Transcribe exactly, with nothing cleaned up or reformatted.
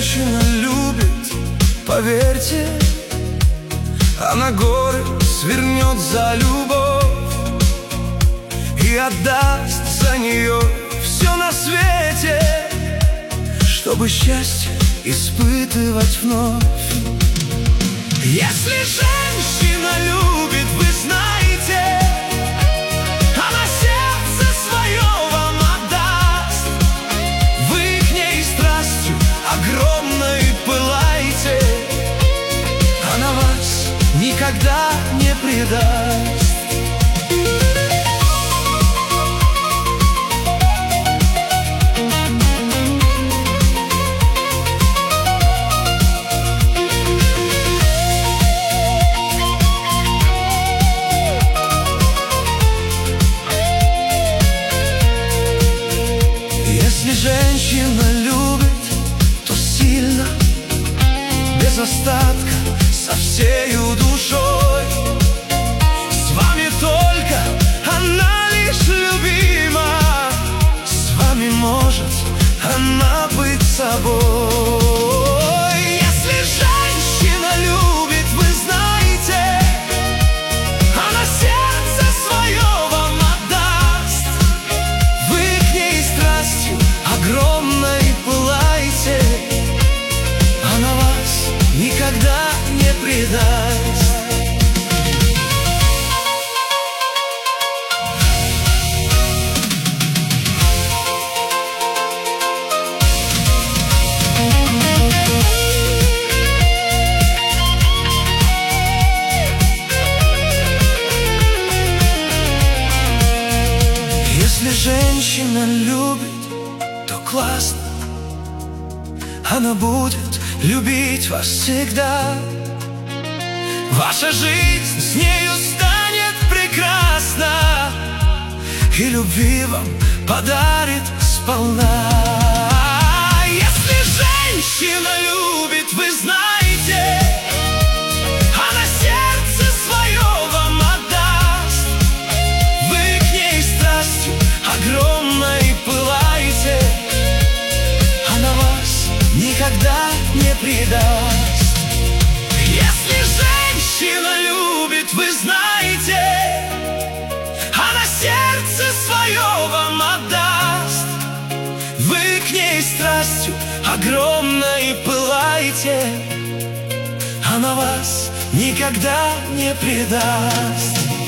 женщина любит, поверьте, она горы свернет за любовь и отдаст за нее все на свете, чтобы счастье испытывать вновь. Если женщина любит, вы знаете, она сердце свое вам отдаст. Вы к ней страстью огромной пылаете, она вас никогда не предаст. Если женщина любит, то сильно, без остатка, со всею душой. С вами только она лишь любима, с вами может она быть собой. Если женщина любит, вы знаете, она сердце свое вам отдаст. Вы к ней страстью огромной пылаете, она вас никогда не предаст. Если женщина любит, то классно, она будет любить вас всегда. Ваша жизнь с нею станет прекрасна, и любви вам подарит сполна. Если женщина любит, вы знаете, она сердце свое вам отдаст. Вы к ней страстью огромной пылаете, она вас никогда не предаст. Если женщина любит, вы знаете, она сердце свое вам отдаст. Вы к ней страстью огромной пылаете, она вас никогда не предаст.